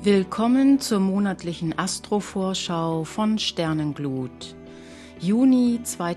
Willkommen zur monatlichen Astrovorschau von Sternenglut, Juni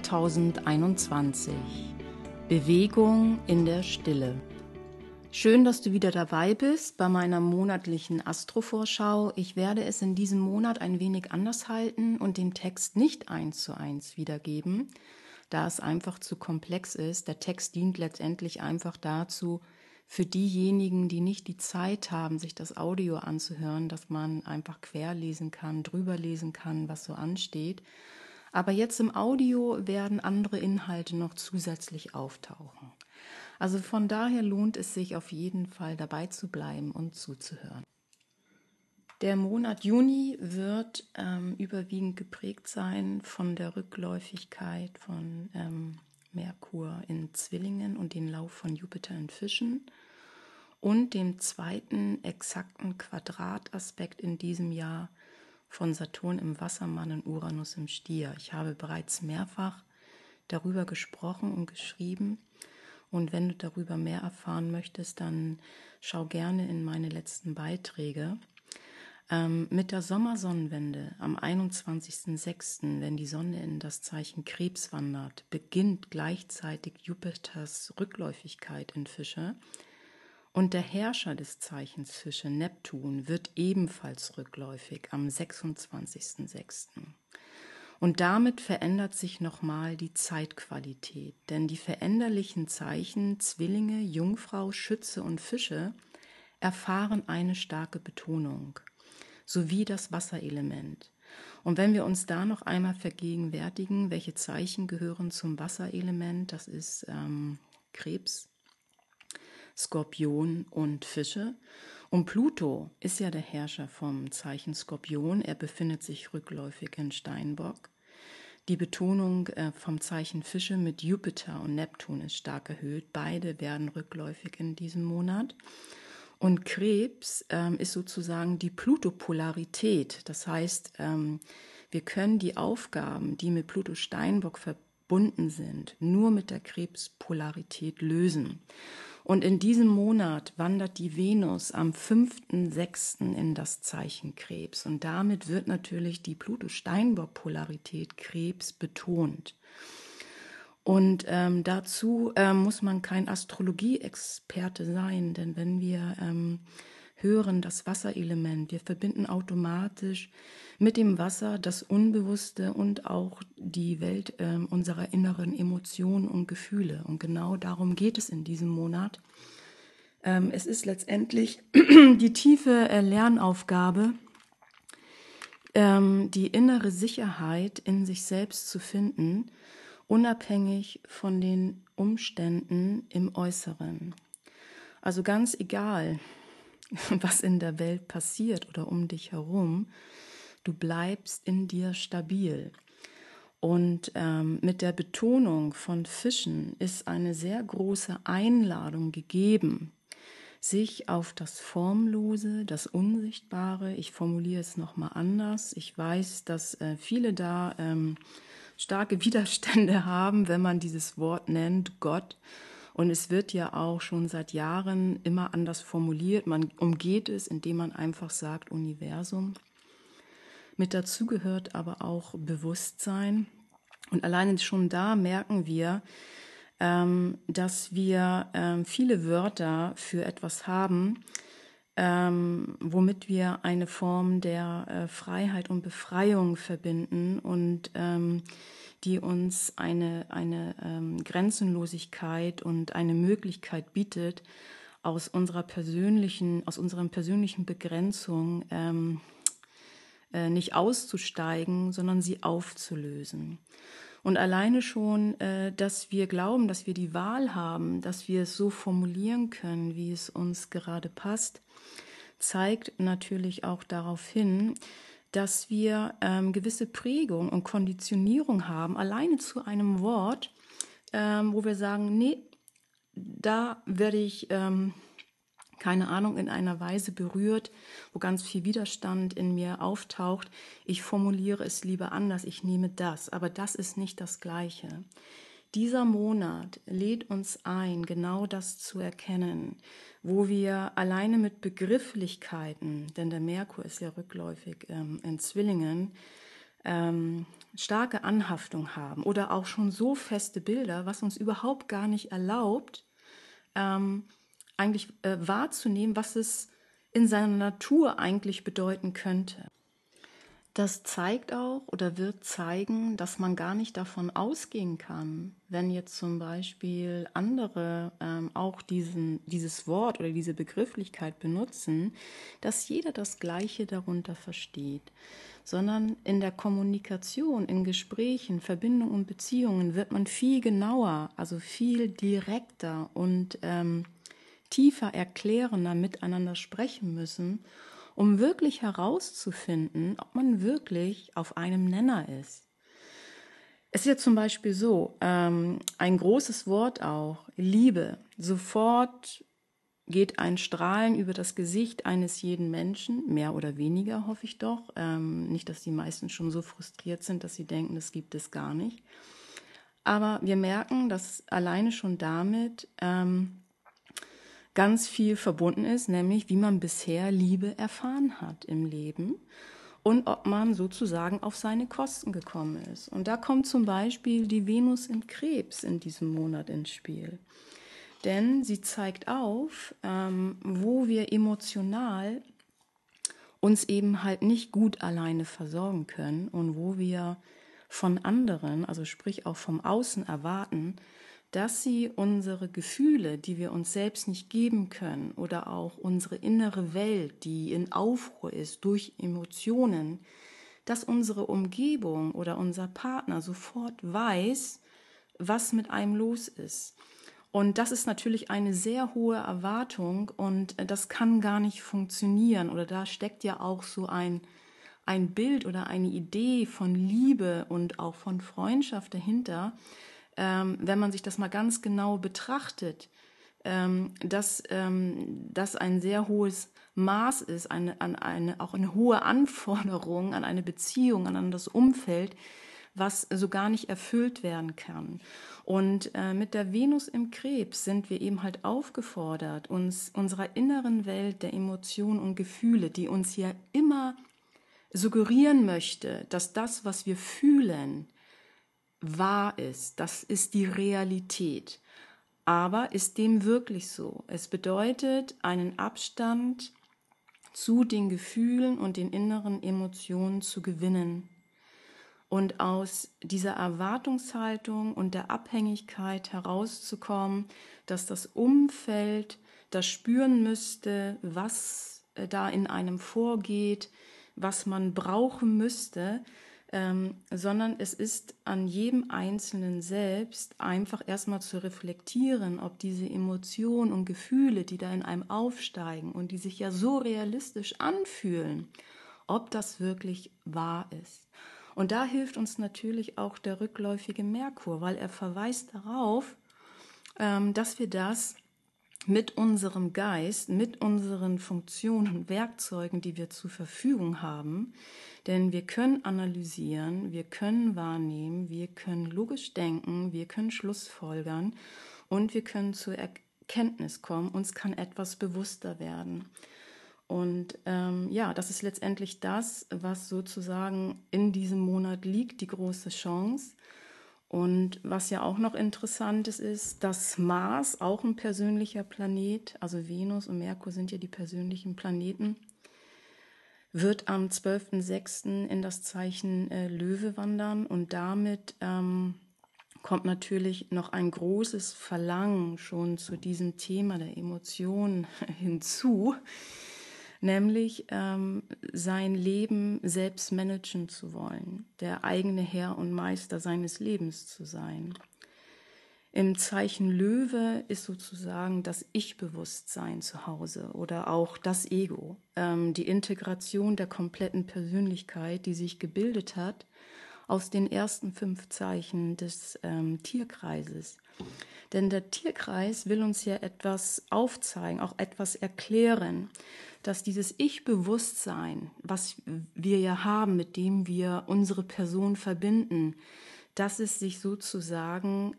2021. Bewegung in der Stille. Schön, dass du wieder dabei bist bei meiner monatlichen Astrovorschau. Ich werde es in diesem Monat ein wenig anders halten und den Text nicht 1:1 wiedergeben, da es einfach zu komplex ist. Der Text dient letztendlich einfach dazu, für diejenigen, die nicht die Zeit haben, sich das Audio anzuhören, dass man einfach querlesen kann, drüber lesen kann, was so ansteht. Aber jetzt im Audio werden andere Inhalte noch zusätzlich auftauchen. Also von daher lohnt es sich auf jeden Fall dabei zu bleiben und zuzuhören. Der Monat Juni wird überwiegend geprägt sein von der Rückläufigkeit von Merkur in Zwillingen und den Lauf von Jupiter in Fischen und dem zweiten exakten Quadrataspekt in diesem Jahr von Saturn im Wassermann und Uranus im Stier. Ich habe bereits mehrfach darüber gesprochen und geschrieben. Und wenn du darüber mehr erfahren möchtest, dann schau gerne in meine letzten Beiträge. Mit der Sommersonnenwende am 21.06., wenn die Sonne in das Zeichen Krebs wandert, beginnt gleichzeitig Jupiters Rückläufigkeit in Fische. Und der Herrscher des Zeichens Fische, Neptun, wird ebenfalls rückläufig am 26.06. Und damit verändert sich nochmal die Zeitqualität, denn die veränderlichen Zeichen Zwillinge, Jungfrau, Schütze und Fische erfahren eine starke Betonung, sowie das Wasserelement. Und wenn wir uns da noch einmal vergegenwärtigen, welche Zeichen gehören zum Wasserelement, das ist Krebs, Skorpion und Fische. Und Pluto ist ja der Herrscher vom Zeichen Skorpion. Er befindet sich rückläufig in Steinbock. Die Betonung vom Zeichen Fische mit Jupiter und Neptun ist stark erhöht. Beide werden rückläufig in diesem Monat. Und Krebs ist sozusagen die Pluto-Polarität. Das heißt, wir können die Aufgaben, die mit Pluto Steinbock verbunden sind, nur mit der Krebspolarität lösen. Und in diesem Monat wandert die Venus am 5.6. in das Zeichen Krebs. Und damit wird natürlich die Pluto-Steinbock-Polarität Krebs betont. Und dazu muss man kein Astrologie-Experte sein, denn wenn wir hören, das Wasserelement, wir verbinden automatisch mit dem Wasser das Unbewusste und auch die Welt unserer inneren Emotionen und Gefühle. Und genau darum geht es in diesem Monat. Es ist letztendlich die tiefe Lernaufgabe, die innere Sicherheit in sich selbst zu finden, unabhängig von den Umständen im Äußeren. Also ganz egal, was in der Welt passiert oder um dich herum, du bleibst in dir stabil. Und mit der Betonung von Fischen ist eine sehr große Einladung gegeben, sich auf das Formlose, das Unsichtbare, ich formuliere es nochmal anders. Ich weiß, dass viele da starke Widerstände haben, wenn man dieses Wort nennt, Gott. Und es wird ja auch schon seit Jahren immer anders formuliert. Man umgeht es, indem man einfach sagt Universum. Mit dazu gehört aber auch Bewusstsein. Und alleine schon da merken wir, dass wir viele Wörter für etwas haben, womit wir eine Form der Freiheit und Befreiung verbinden und die uns eine Grenzenlosigkeit und eine Möglichkeit bietet, aus unseren persönlichen Begrenzungen nicht auszusteigen, sondern sie aufzulösen. Und alleine schon, dass wir glauben, dass wir die Wahl haben, dass wir es so formulieren können, wie es uns gerade passt, zeigt natürlich auch darauf hin, dass wir gewisse Prägung und Konditionierung haben, alleine zu einem Wort, wo wir sagen, nee, da werde ich, keine Ahnung, in einer Weise berührt, wo ganz viel Widerstand in mir auftaucht. Ich formuliere es lieber anders, ich nehme das, aber das ist nicht das Gleiche. dieser Monat lädt uns ein, genau das zu erkennen, wo wir alleine mit Begrifflichkeiten, denn der Merkur ist ja rückläufig in Zwillingen, starke Anhaftung haben oder auch schon so feste Bilder, was uns überhaupt gar nicht erlaubt, eigentlich wahrzunehmen, was es in seiner Natur eigentlich bedeuten könnte. Das zeigt auch oder wird zeigen, dass man gar nicht davon ausgehen kann, wenn jetzt zum Beispiel andere auch dieses Wort oder diese Begrifflichkeit benutzen, dass jeder das Gleiche darunter versteht, sondern in der Kommunikation, in Gesprächen, Verbindungen und Beziehungen wird man viel genauer, also viel direkter und tiefer erklärender miteinander sprechen müssen, um wirklich herauszufinden, ob man wirklich auf einem Nenner ist. Es ist ja zum Beispiel so, ein großes Wort auch, Liebe. Sofort geht ein Strahlen über das Gesicht eines jeden Menschen, mehr oder weniger, hoffe ich doch. Nicht, dass die meisten schon so frustriert sind, dass sie denken, das gibt es gar nicht. Aber wir merken, dass alleine schon damit ganz viel verbunden ist, nämlich wie man bisher Liebe erfahren hat im Leben und ob man sozusagen auf seine Kosten gekommen ist. Und da kommt zum Beispiel die Venus im Krebs in diesem Monat ins Spiel. Denn sie zeigt auf, wo wir emotional uns eben halt nicht gut alleine versorgen können und wo wir von anderen, also sprich auch vom Außen erwarten, dass sie unsere Gefühle, die wir uns selbst nicht geben können, oder auch unsere innere Welt, die in Aufruhr ist durch Emotionen, dass unsere Umgebung oder unser Partner sofort weiß, was mit einem los ist. Und das ist natürlich eine sehr hohe Erwartung und das kann gar nicht funktionieren. Oder da steckt ja auch so ein Bild oder eine Idee von Liebe und auch von Freundschaft dahinter, wenn man sich das mal ganz genau betrachtet, dass das ein sehr hohes Maß ist, auch eine hohe Anforderung an eine Beziehung, an das Umfeld, was so gar nicht erfüllt werden kann. Und mit der Venus im Krebs sind wir eben halt aufgefordert, uns unserer inneren Welt der Emotionen und Gefühle, die uns ja immer suggerieren möchte, dass das, was wir fühlen, wahr ist. Das ist die Realität. Aber ist dem wirklich so? Es bedeutet einen Abstand zu den Gefühlen und den inneren Emotionen zu gewinnen. Und aus dieser Erwartungshaltung und der Abhängigkeit herauszukommen, dass das Umfeld das spüren müsste, was da in einem vorgeht, was man brauchen müsste, sondern es ist an jedem Einzelnen selbst einfach erstmal zu reflektieren, ob diese Emotionen und Gefühle, die da in einem aufsteigen und die sich ja so realistisch anfühlen, ob das wirklich wahr ist. Und da hilft uns natürlich auch der rückläufige Merkur, weil er verweist darauf, dass wir das mit unserem Geist, mit unseren Funktionen und Werkzeugen, die wir zur Verfügung haben, denn wir können analysieren, wir können wahrnehmen, wir können logisch denken, wir können schlussfolgern und wir können zur Erkenntnis kommen, uns kann etwas bewusster werden. Und das ist letztendlich das, was sozusagen in diesem Monat liegt, die große Chance. Und was ja auch noch interessant ist, dass Mars, auch ein persönlicher Planet, also Venus und Merkur sind ja die persönlichen Planeten, wird am 12.06. in das Zeichen Löwe wandern und damit kommt natürlich noch ein großes Verlangen schon zu diesem Thema der Emotionen hinzu, nämlich sein Leben selbst managen zu wollen, der eigene Herr und Meister seines Lebens zu sein. Im Zeichen Löwe ist sozusagen das Ich-Bewusstsein zu Hause oder auch das Ego, die Integration der kompletten Persönlichkeit, die sich gebildet hat aus den ersten 5 Zeichen des Tierkreises. Denn der Tierkreis will uns ja etwas aufzeigen, auch etwas erklären, dass dieses Ich-Bewusstsein, was wir ja haben, mit dem wir unsere Person verbinden, dass es sich sozusagen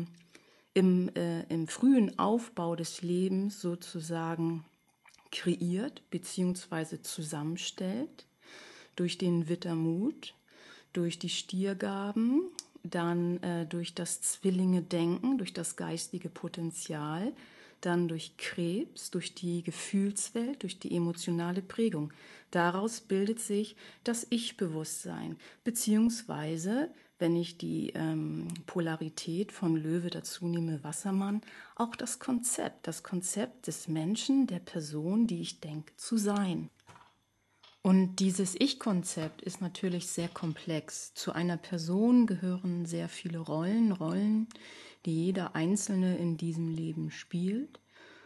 im frühen Aufbau des Lebens sozusagen kreiert bzw. zusammenstellt durch den Wittermut, durch die Stiergaben, dann durch das Zwillinge-Denken, durch das geistige Potenzial, dann durch Krebs, durch die Gefühlswelt, durch die emotionale Prägung. Daraus bildet sich das Ich-Bewusstsein, beziehungsweise, wenn ich die Polarität von Löwe dazu nehme, Wassermann, auch das Konzept des Menschen, der Person, die ich denke zu sein. Und dieses Ich-Konzept ist natürlich sehr komplex. Zu einer Person gehören sehr viele Rollen, die jeder Einzelne in diesem Leben spielt.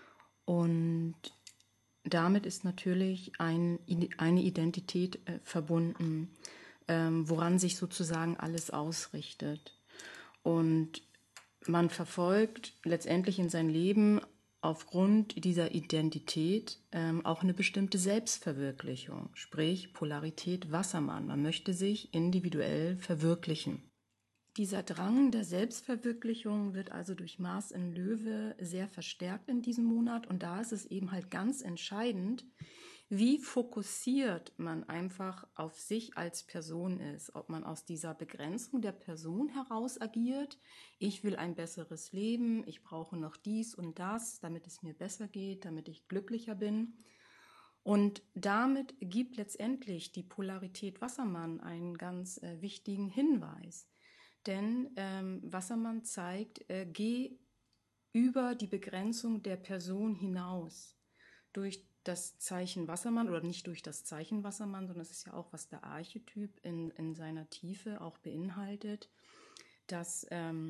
Und damit ist natürlich eine Identität verbunden, woran sich sozusagen alles ausrichtet. Und man verfolgt letztendlich in sein Leben aufgrund dieser Identität auch eine bestimmte Selbstverwirklichung, sprich Polarität Wassermann. Man möchte sich individuell verwirklichen. Dieser Drang der Selbstverwirklichung wird also durch Mars in Löwe sehr verstärkt in diesem Monat. Und da ist es eben halt ganz entscheidend, wie fokussiert man einfach auf sich als Person ist. Ob man aus dieser Begrenzung der Person heraus agiert. Ich will ein besseres Leben, ich brauche noch dies und das, damit es mir besser geht, damit ich glücklicher bin. Und damit gibt letztendlich die Polarität Wassermann einen ganz wichtigen Hinweis. Denn Wassermann zeigt, geh über die Begrenzung der Person hinaus. Durch das Zeichen Wassermann, oder nicht durch das Zeichen Wassermann, sondern es ist ja auch, was der Archetyp in seiner Tiefe auch beinhaltet, dass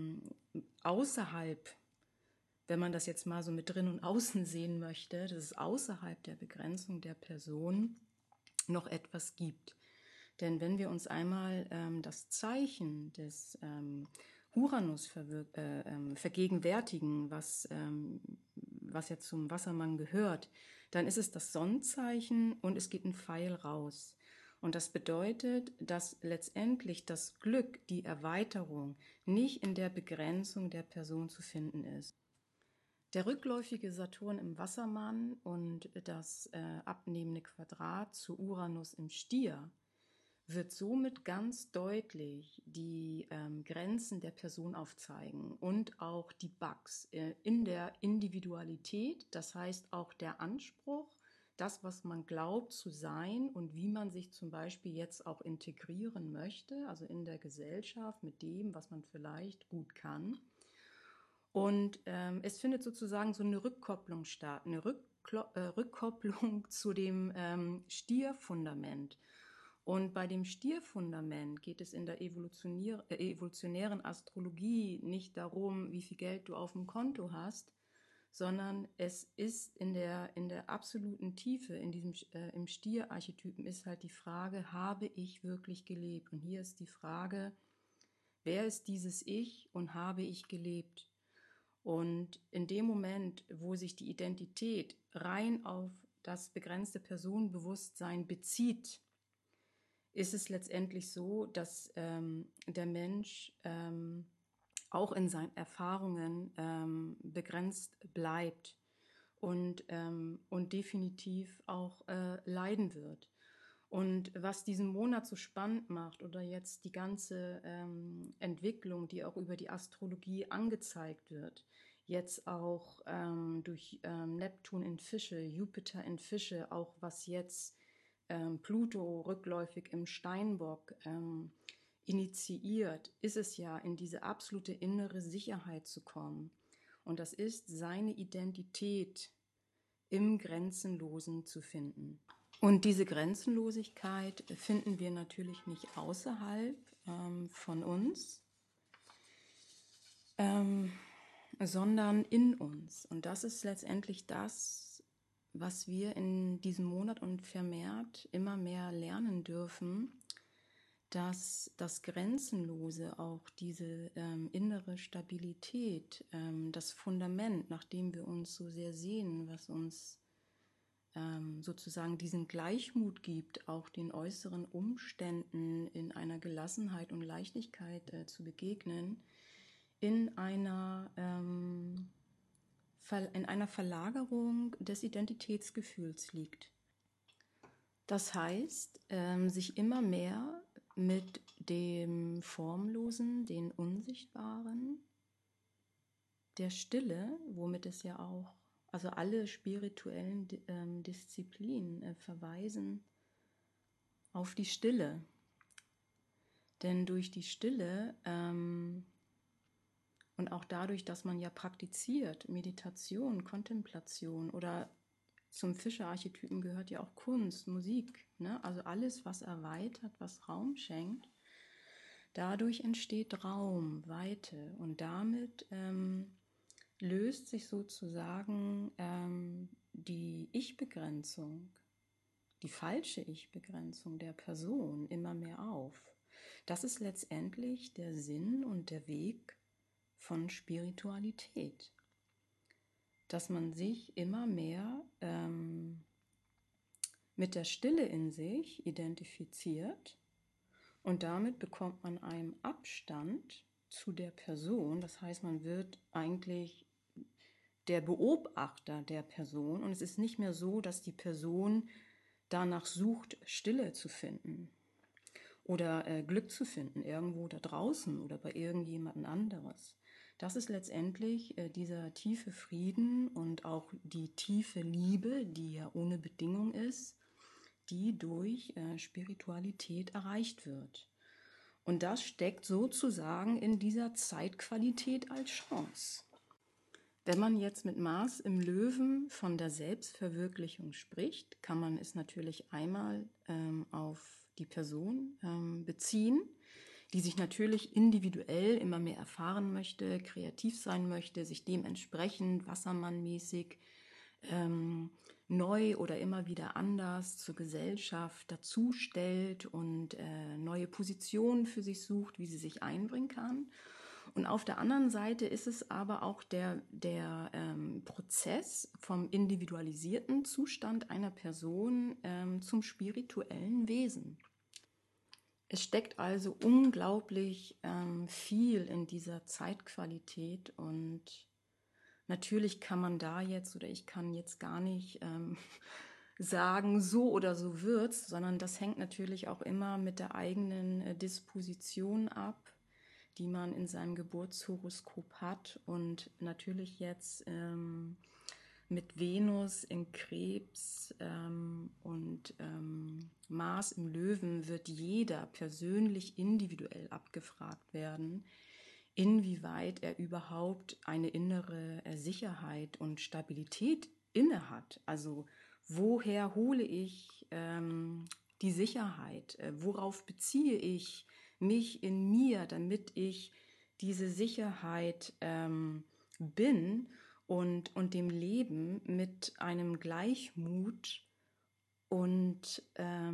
außerhalb, wenn man das jetzt mal so mit drin und außen sehen möchte, dass es außerhalb der Begrenzung der Person noch etwas gibt. Denn wenn wir uns einmal das Zeichen des Uranus vergegenwärtigen, was ja zum Wassermann gehört, dann ist es das Sonnenzeichen und es geht ein Pfeil raus. Und das bedeutet, dass letztendlich das Glück, die Erweiterung, nicht in der Begrenzung der Person zu finden ist. Der rückläufige Saturn im Wassermann und das abnehmende Quadrat zu Uranus im Stier wird somit ganz deutlich die Grenzen der Person aufzeigen und auch die Bugs in der Individualität, das heißt auch der Anspruch, das, was man glaubt zu sein und wie man sich zum Beispiel jetzt auch integrieren möchte, also in der Gesellschaft mit dem, was man vielleicht gut kann. Und es findet sozusagen so eine Rückkopplung statt, eine Rückkopplung zu dem Stierfundament. Und bei dem Stierfundament geht es in der evolutionären Astrologie nicht darum, wie viel Geld du auf dem Konto hast, sondern es ist in der absoluten Tiefe, im Stierarchetypen ist halt die Frage, habe ich wirklich gelebt? Und hier ist die Frage, wer ist dieses Ich und habe ich gelebt? Und in dem Moment, wo sich die Identität rein auf das begrenzte Personenbewusstsein bezieht, ist es letztendlich so, dass der Mensch auch in seinen Erfahrungen begrenzt bleibt und definitiv auch leiden wird. Und was diesen Monat so spannend macht oder jetzt die ganze Entwicklung, die auch über die Astrologie angezeigt wird, jetzt auch durch Neptun in Fische, Jupiter in Fische, auch was jetzt Pluto rückläufig im Steinbock initiiert, ist es ja, in diese absolute innere Sicherheit zu kommen. Und das ist, seine Identität im Grenzenlosen zu finden. Und diese Grenzenlosigkeit finden wir natürlich nicht außerhalb von uns, sondern in uns. Und das ist letztendlich das, was wir in diesem Monat und vermehrt immer mehr lernen dürfen, dass das Grenzenlose, auch diese innere Stabilität, das Fundament, nach dem wir uns so sehr sehnen, was uns sozusagen diesen Gleichmut gibt, auch den äußeren Umständen in einer Gelassenheit und Leichtigkeit zu begegnen, in einer Verlagerung des Identitätsgefühls liegt. Das heißt, sich immer mehr mit dem Formlosen, den Unsichtbaren, der Stille, womit es ja auch, also alle spirituellen Disziplinen verweisen auf die Stille. Denn durch die Stille und auch dadurch, dass man ja praktiziert, Meditation, Kontemplation oder zum Fischerarchetypen gehört ja auch Kunst, Musik, ne? Also alles, was erweitert, was Raum schenkt, dadurch entsteht Raum, Weite und damit löst sich sozusagen die Ich-Begrenzung, die falsche Ich-Begrenzung der Person immer mehr auf. Das ist letztendlich der Sinn und der Weg von Spiritualität, dass man sich immer mehr mit der Stille in sich identifiziert und damit bekommt man einen Abstand zu der Person. Das heißt, man wird eigentlich der Beobachter der Person und es ist nicht mehr so, dass die Person danach sucht, Stille zu finden oder Glück zu finden, irgendwo da draußen oder bei irgendjemandem anderes. Das ist letztendlich dieser tiefe Frieden und auch die tiefe Liebe, die ja ohne Bedingung ist, die durch Spiritualität erreicht wird. Und das steckt sozusagen in dieser Zeitqualität als Chance. Wenn man jetzt mit Mars im Löwen von der Selbstverwirklichung spricht, kann man es natürlich einmal auf die Person beziehen, die sich natürlich individuell immer mehr erfahren möchte, kreativ sein möchte, sich dementsprechend wassermannmäßig neu oder immer wieder anders zur Gesellschaft dazustellt und neue Positionen für sich sucht, wie sie sich einbringen kann. Und auf der anderen Seite ist es aber auch der Prozess vom individualisierten Zustand einer Person zum spirituellen Wesen. Es steckt also unglaublich viel in dieser Zeitqualität und natürlich kann man da jetzt oder ich kann jetzt gar nicht sagen, so oder so wird's, sondern das hängt natürlich auch immer mit der eigenen Disposition ab, die man in seinem Geburtshoroskop hat und natürlich jetzt mit Venus in Krebs und Mars im Löwen wird jeder persönlich individuell abgefragt werden, inwieweit er überhaupt eine innere Sicherheit und Stabilität innehat. Also woher hole ich die Sicherheit? Worauf beziehe ich mich in mir, damit ich diese Sicherheit bin und dem Leben mit einem Gleichmut und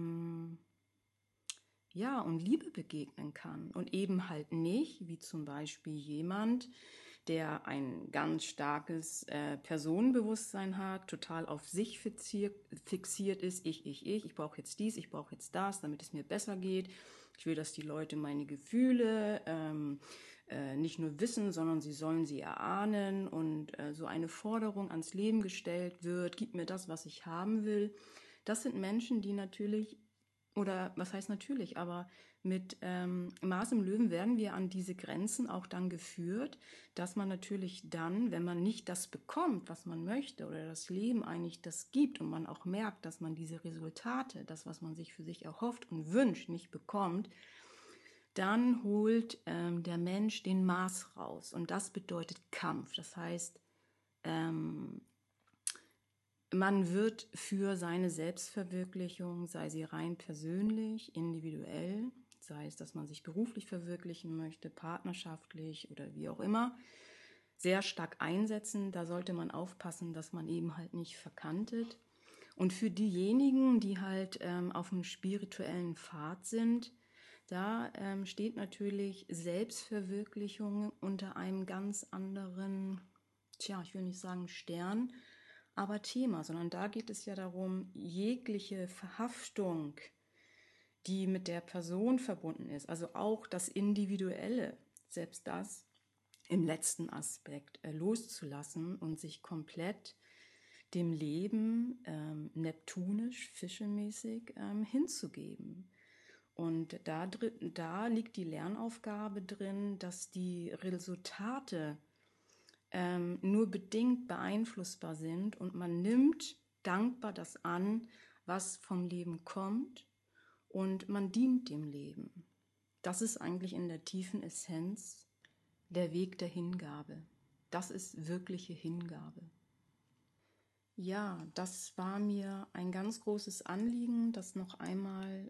ja, und Liebe begegnen kann und eben halt nicht, wie zum Beispiel jemand, der ein ganz starkes Personenbewusstsein hat, total auf sich fixiert ist, ich brauche jetzt dies, ich brauche jetzt das, damit es mir besser geht. Ich will, dass die Leute meine Gefühle nicht nur wissen, sondern sie sollen sie erahnen und so eine Forderung ans Leben gestellt wird, gib mir das, was ich haben will. Das sind Menschen, die natürlich oder was heißt natürlich, aber mit Mars im Löwen werden wir an diese Grenzen auch dann geführt, dass man natürlich dann, wenn man nicht das bekommt, was man möchte oder das Leben eigentlich das gibt und man auch merkt, dass man diese Resultate, das, was man sich für sich erhofft und wünscht, nicht bekommt, dann holt der Mensch den Mars raus und das bedeutet Kampf. Das heißt, man wird für seine Selbstverwirklichung, sei sie rein persönlich, individuell, sei es, dass man sich beruflich verwirklichen möchte, partnerschaftlich oder wie auch immer, sehr stark einsetzen. Da sollte man aufpassen, dass man eben halt nicht verkantet. Und für diejenigen, die halt auf einem spirituellen Pfad sind, da steht natürlich Selbstverwirklichung unter einem ganz anderen, ich will nicht sagen Stern, aber Thema, sondern da geht es ja darum, jegliche Verhaftung, die mit der Person verbunden ist, also auch das Individuelle, selbst das im letzten Aspekt loszulassen und sich komplett dem Leben neptunisch, fischemäßig hinzugeben. Und da liegt die Lernaufgabe drin, dass die Resultate nur bedingt beeinflussbar sind und man nimmt dankbar das an, was vom Leben kommt und man dient dem Leben. Das ist eigentlich in der tiefen Essenz der Weg der Hingabe. Das ist wirkliche Hingabe. Ja, das war mir ein ganz großes Anliegen, das noch einmal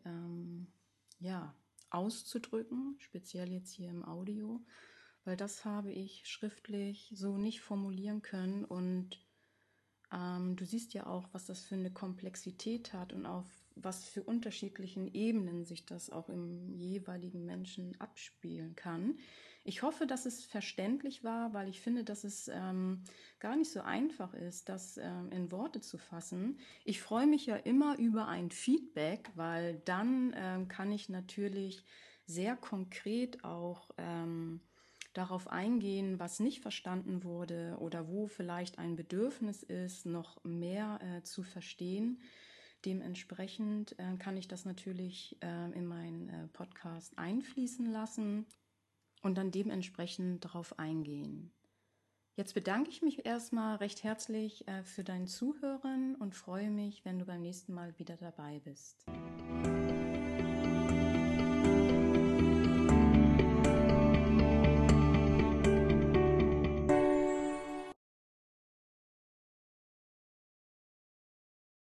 auszudrücken, speziell jetzt hier im Audio, weil das habe ich schriftlich so nicht formulieren können und du siehst ja auch, was das für eine Komplexität hat und auf was für unterschiedlichen Ebenen sich das auch im jeweiligen Menschen abspielen kann. Ich hoffe, dass es verständlich war, weil ich finde, dass es gar nicht so einfach ist, das in Worte zu fassen. Ich freue mich ja immer über ein Feedback, weil dann kann ich natürlich sehr konkret auch darauf eingehen, was nicht verstanden wurde oder wo vielleicht ein Bedürfnis ist, noch mehr zu verstehen. Dementsprechend kann ich das natürlich in meinen Podcast einfließen lassen und dann dementsprechend darauf eingehen. Jetzt bedanke ich mich erstmal recht herzlich für dein Zuhören und freue mich, wenn du beim nächsten Mal wieder dabei bist.